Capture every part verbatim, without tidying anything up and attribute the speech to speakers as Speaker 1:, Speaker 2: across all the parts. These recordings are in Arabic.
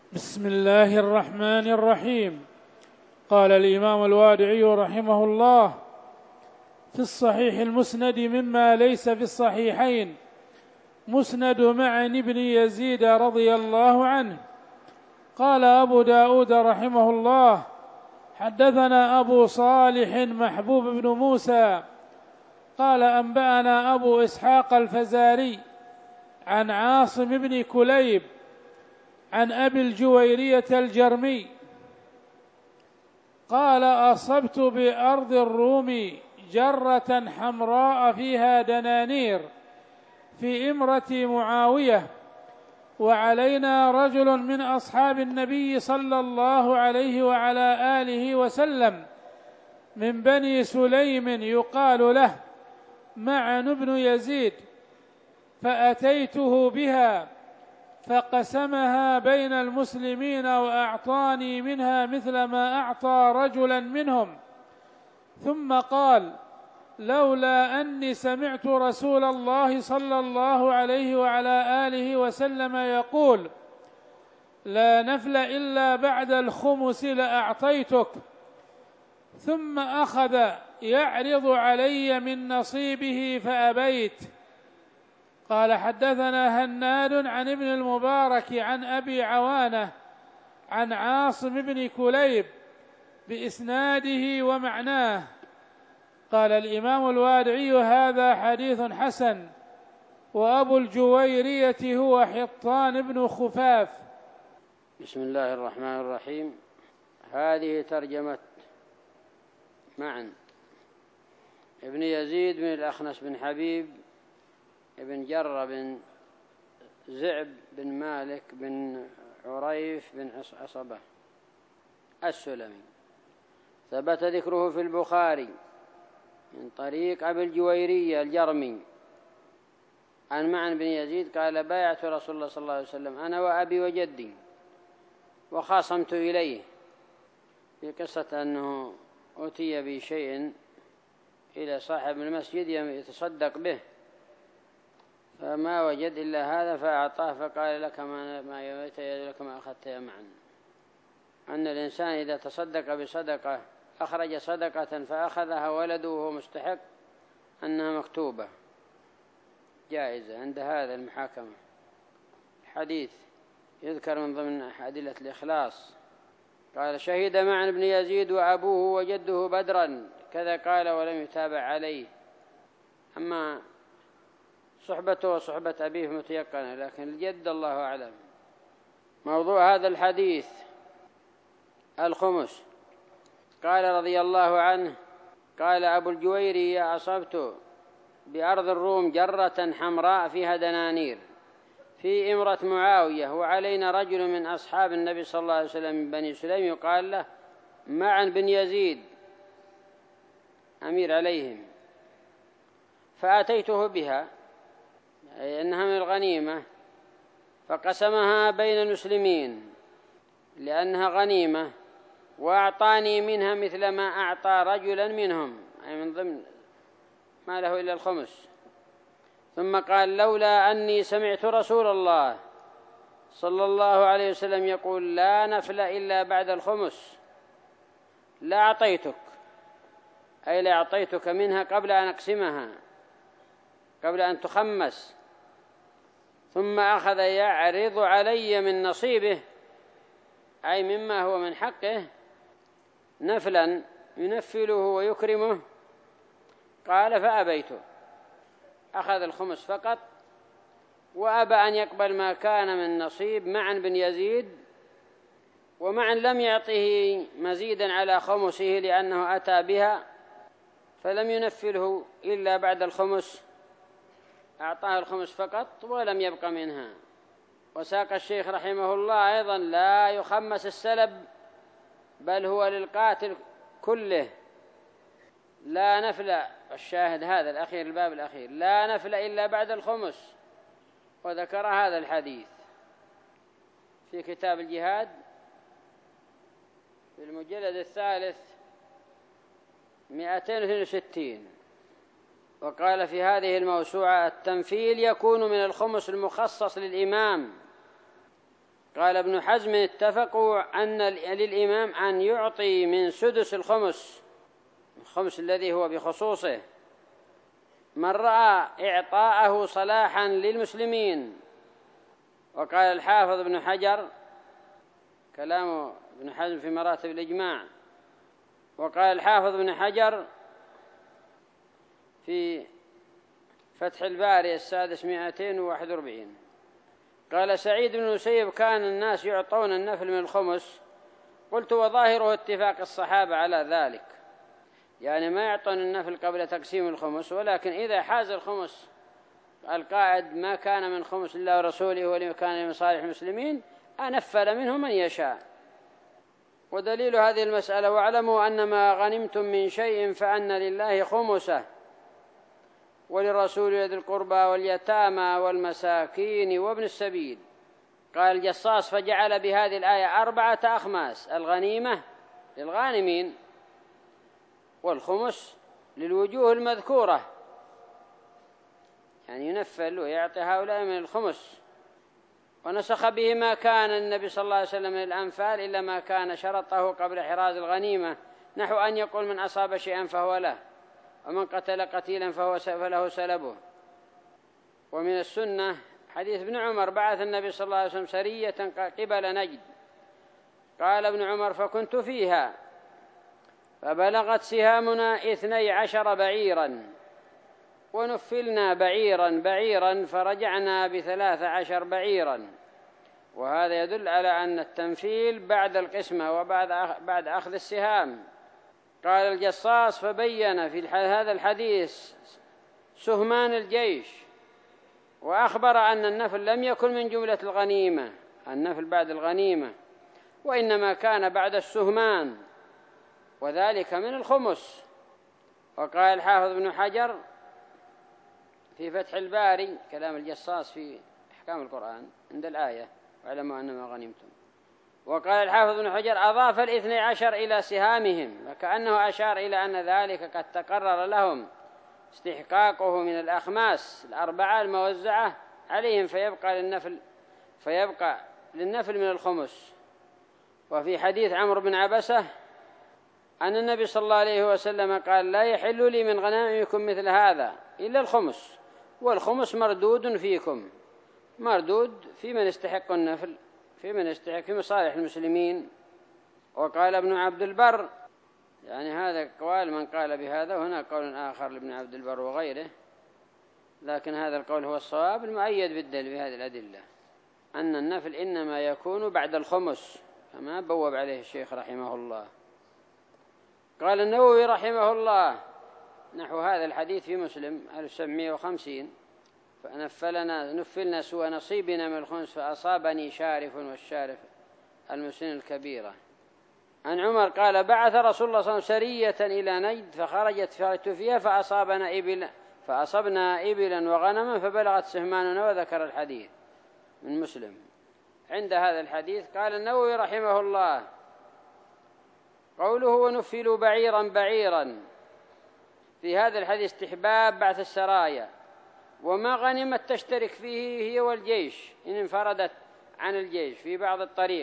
Speaker 1: بسم الله الرحمن الرحيم. قال الإمام الوادعي رحمه الله في الصحيح المسند مما ليس في الصحيحين: مسند معن بن يزيد رضي الله عنه. قال أبو داود رحمه الله: حدثنا أبو صالح محبوب بن موسى قال أنبأنا أبو إسحاق الفزاري عن عاصم بن كليب عن أبي الجويرية الجرمي قال: أصبت بأرض الروم جرة حمراء فيها دنانير في إمرة معاوية، وعلينا رجل من أصحاب النبي صلى الله عليه وعلى آله وسلم من بني سليم يقال له معن بن يزيد، فأتيته بها فقسمها بين المسلمين وأعطاني منها مثل ما أعطى رجلا منهم، ثم قال: لولا أني سمعت رسول الله صلى الله عليه وعلى آله وسلم يقول: لا نفل إلا بعد الخمس لأعطيتك، ثم أخذ يعرض علي من نصيبه فأبيت. قال: حدثنا هناد عن ابن المبارك عن أبي عوانة عن عاصم بن كليب بإسناده ومعناه. قال الإمام الوادعي: هذا حديث حسن، وأبو الجويرية هو حطان بن خفاف.
Speaker 2: بسم الله الرحمن الرحيم. هذه ترجمة معن ابن يزيد بن الأخنس بن حبيب بن جرة بن زعب بن مالك بن عريف بن عصبة السلمي، ثبت ذكره في البخاري من طريق أبي الجويرية الجرمي عن معن بن يزيد قال: بايعت رسول الله صلى الله عليه وسلم أنا وأبي وجدي، وخاصمت إليه في قصة أنه أتي بشيء إلى صاحب المسجد يتصدق به، فما وجد إلا هذا فأعطاه، فقال: لك ما يميت لك ما أخذت يا معن. أن الإنسان إذا تصدق بصدقة أخرج صدقة فأخذها ولده وهو مستحق أنها مكتوبة جائزة عند هذا المحاكمة. الحديث يذكر من ضمن أدلة الإخلاص. قال: شهد معن بن يزيد وأبوه وجده بدرا كذا قال، ولم يتابع عليه. أما صحبته وصحبة أبيه متيقنة، لكن الجد الله أعلم. موضوع هذا الحديث الخمس. قال رضي الله عنه: قال أبو الجويري: أصبت بأرض الروم جرة حمراء فيها دنانير في إمرة معاوية، وعلينا رجل من أصحاب النبي صلى الله عليه وسلم من بني سليم يقال له معن بن يزيد أمير عليهم، فأتيته بها، أي أنها من الغنيمة، فقسمها بين المسلمين لأنها غنيمة، وأعطاني منها مثل ما أعطى رجلا منهم، أي من ضمن ما له إلا الخمس. ثم قال: لولا أني سمعت رسول الله صلى الله عليه وسلم يقول: لا نفل إلا بعد الخمس لأعطيتك، أي لأعطيتك منها قبل أن أقسمها، قبل أن تخمس. ثم أخذ يعرض علي من نصيبه، أي مما هو من حقه، نفلا ينفله ويكرمه. قال: فأبيت، أخذ الخمس فقط، وأبى أن يقبل ما كان من نصيب معن بن يزيد. ومعن لم يعطه مزيدا على خمسه لأنه أتى بها، فلم ينفله إلا بعد الخمس، أعطاه الخمس فقط ولم يبق منها. وساق الشيخ رحمه الله أيضا: لا يخمس السلب، بل هو للقاتل كله، لا نفل. الشاهد هذا الأخير، الباب الأخير: لا نفل إلا بعد الخمس. وذكر هذا الحديث في كتاب الجهاد في المجلد الثالث مئتين واثنين وستين. وقال في هذه الموسوعة: التنفيل يكون من الخمس المخصص للإمام قال ابن حزم اتفقوا أن للإمام أن يعطي من سدس الخمس، الخمس الذي هو بخصوصه، من رأى إعطاءه صلاحا للمسلمين. وقال الحافظ ابن حجر، كلام ابن حزم في مراتب الإجماع، وقال الحافظ ابن حجر في فتح الباري السادس مئتين وواحد وأربعين، قال سعيد بن المسيب كان الناس يعطون النفل من الخمس، قلت وظاهره اتفاق الصحابة على ذلك، يعني ما يعطون النفل قبل تقسيم الخمس، ولكن إذا حاز الخمس القائد ما كان من خمس الله ورسوله ولما كان من صالح المسلمين أنفل منه من يشاء. ودليل هذه المسألة واعلموا أن ما غنمتم من شيء فأن لله خمسه وللرسول ذي القربى واليتامى والمساكين وابن السبيل. قال الجصاص فجعل بهذه الآية أربعة أخماس: الغنيمة للغانمين، والخمس للوجوه المذكورة، يعني ينفل ويعطي هؤلاء من الخمس. ونسخ به ما كان النبي صلى الله عليه وسلم من الأنفال إلا ما كان شرطه قبل حراز الغنيمة، نحو أن يقول من أصاب شيئا فهو له، ومن قتل قتيلا فهو فله سلبه. ومن السنة حديث ابن عمر بعث النبي صلى الله عليه وسلم سرية قبل نجد، قال ابن عمر فكنت فيها فبلغت سهامنا اثني عشر بعيرا ونفلنا بعيرا بعيرا فرجعنا بثلاث عشر بعيرا. وهذا يدل على أن التنفيل بعد القسمة وبعد بعد أخذ السهام. قال الجصاص فبين في هذا الحديث سهمان الجيش، وأخبر أن النفل لم يكن من جملة الغنيمة، النفل بعد الغنيمة، وإنما كان بعد السهمان، وذلك من الخمس. وقال الحافظ ابن حجر في فتح الباري، كلام الجصاص في أحكام القرآن عند الآية واعلموا أنما غنمتم، وقال الحافظ ابن حجر أضاف الاثني عشر إلى سهامهم، وكأنه أشار إلى أن ذلك قد تقرر لهم استحقاقه من الأخماس الأربعة الموزعة عليهم، فيبقى للنفل فيبقى للنفل من الخمس. وفي حديث عمرو بن عبسة أن النبي صلى الله عليه وسلم قال لا يحل لي من غنائمكم مثل هذا إلا الخمس، والخمس مردود فيكم، مردود في من يستحق النفل، في من يستحق في مصالح المسلمين. وقال ابن عبد البر، يعني هذا قول من قال بهذا، وهنا قول آخر لابن عبد البر وغيره، لكن هذا القول هو الصواب المؤيد بالدليل بهذه الأدلة، أن النفل إنما يكون بعد الخمس كما بوب عليه الشيخ رحمه الله. قال النووي رحمه الله نحو هذا الحديث في مسلم ألف وسبعمائة وخمسين فنفلنا نفلنا سوى نصيبنا من الخمس فأصابني شارف والشارف المسن الكبيرة. عن عمر قال بعث رسول الله صلى الله عليه وسلم سرية إلى نجد فخرجت فارت فيها فأصابنا إبلا فأصبنا إبلا وغنما فبلغت سهماننا، وذكر الحديث من مسلم. عند هذا الحديث قال النووي رحمه الله قوله ونفلوا بعيرا بعيرا، في هذا الحديث استحباب بعث السرايا، وما غنمت تشترك فيه هي والجيش إن انفردت عن الجيش في بعض الطريق.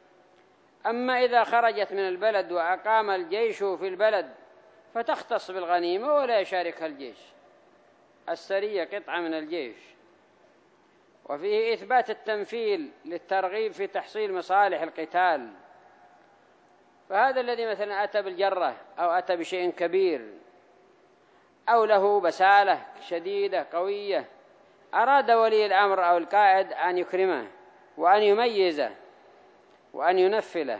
Speaker 2: أما إذا خرجت من البلد وأقام الجيش في البلد فتختص بالغنيمة ولا يشاركها الجيش، السرية قطعة من الجيش. وفيه إثبات التنفيل للترغيب في تحصيل مصالح القتال، فهذا الذي مثلا أتى بالجرة أو أتى بشيء كبير أو له بسالة شديدة قوية، أراد ولي الأمر أو القائد أن يكرمه وأن يميزه وأن ينفله،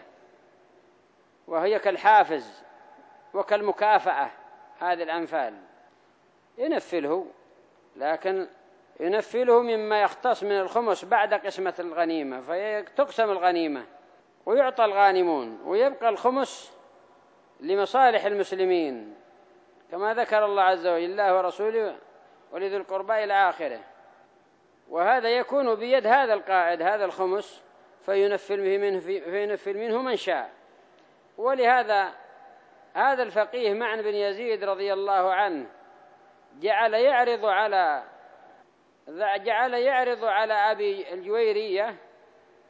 Speaker 2: وهي كالحافز وكالمكافأة، هذه الأنفال ينفله، لكن ينفله مما يختص من الخمس بعد قسمة الغنيمة، فتقسم الغنيمة ويعطى الغانمون ويبقى الخمس لمصالح المسلمين كما ذكر الله عز وجل الله ورسوله ولذي القربى إلى آخره. وهذا يكون بيد هذا القائد هذا الخمس فينفل منه, فينفل منه من شاء. ولهذا هذا الفقيه معن بن يزيد رضي الله عنه جعل يعرض على جعل يعرض على أبي الجويرية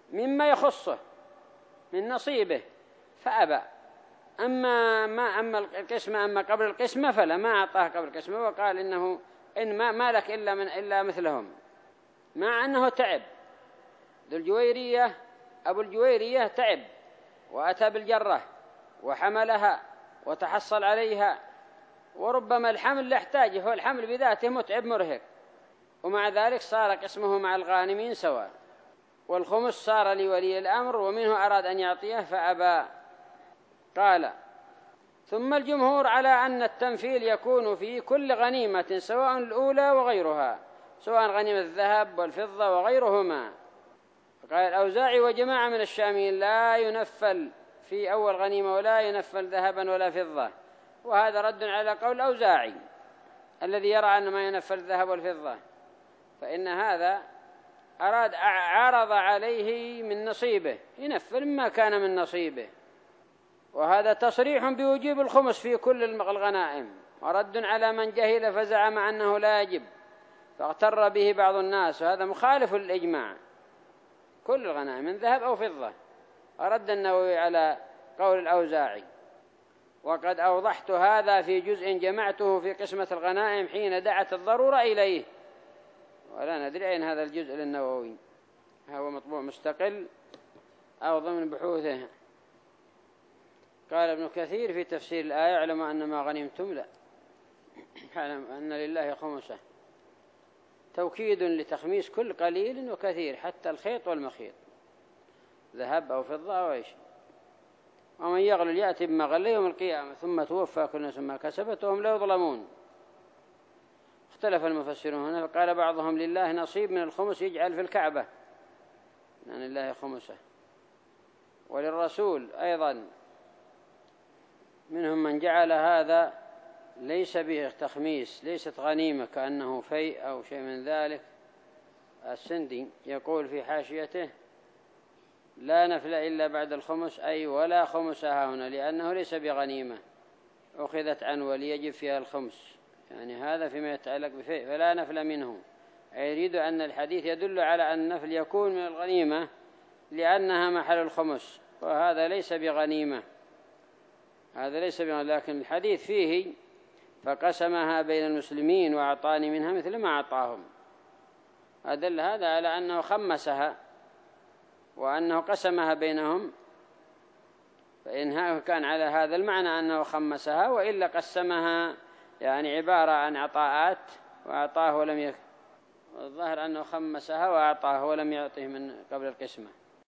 Speaker 2: مما يخصه من نصيبه فأبى. أما ما أما القسمة أما قبل القسمة فلا، ما أعطاه قبل القسمة، وقال إنه إن ما, ما لك إلا من إلا مثلهم، مع أنه تعب. ذو الجويرية أبو الجويرية تعب وأتى بالجرة وحملها وتحصل عليها، وربما الحمل لا يحتاجه، هو الحمل بذاته متعب مرهق، ومع ذلك صار قسمه مع الغانمين سواء. والخمس صار لولي الأمر، ومنه أراد أن يعطيه فأبى. قال: ثم الجمهور على أن التنفيل يكون في كل غنيمة سواء الأولى وغيرها، سواء غنيمة الذهب والفضة وغيرهما. قال الأوزاعي وجماعة من الشاميين: لا ينفل في أول غنيمة ولا ينفل ذهبا ولا فضة. وهذا رد على قول الأوزاعي الذي يرى أن ما ينفل الذهب والفضة، فإن هذا أراد عرض عليه من نصيبه، ينفل ما كان من نصيبه. وهذا تصريح بوجوب الخمس في كل الغنائم، ورد على من جهل فزعم أنه لا يجب فاغتر به بعض الناس، وهذا مخالف للإجماع. كل الغنائم من ذهب أو فضة. ورد النووي على قول الأوزاعي. وقد أوضحت هذا في جزء جمعته في قسمة الغنائم حين دعت الضرورة إليه، ولا ندري أين هذا الجزء للنووي، هو مطبوع مستقل أو ضمن بحوثه. قال ابن كثير في تفسير الآية: اعلم أن ما غنمتم لا اعلم أن لله خمسه، توكيد لتخميس كل قليل وكثير حتى الخيط والمخيط، ذهب أو فضة أو أي شيء. ومن يغلل يأتي بما غل يوم القيامة ثم توفى كل نفس ما كسبت وهم لا يظلمون. اختلف المفسرون هنا، فقال بعضهم: لله نصيب من الخمس يجعل في الكعبة، أن لله خمسه. وللرسول أيضا منهم من جعل هذا ليس به تخميس، ليست غنيمة، كأنه فيء أو شيء من ذلك. السندي يقول في حاشيته: لا نفل إلا بعد الخمس، أي ولا خمس هنا، لأنه ليس بغنيمة أخذت عنه وليجب فيها الخمس، يعني هذا فيما يتعلق بفيء، فلا نفل منه. أي يريد أن الحديث يدل على أن النفل يكون من الغنيمة لأنها محل الخمس، وهذا ليس بغنيمة، هذا ليس بغنيمة. لكن الحديث فيه: فقسمها بين المسلمين وأعطاني منها مثل ما أعطاهم، أدل هذا على أنه خمسها وأنه قسمها بينهم، فإنها كان على هذا المعنى أنه خمسها، وإلا قسمها يعني عبارة عن عطاءات وأعطاه ولم يك... الظاهر أنه خمسها وأعطاه ولم يعطه من قبل القسمة.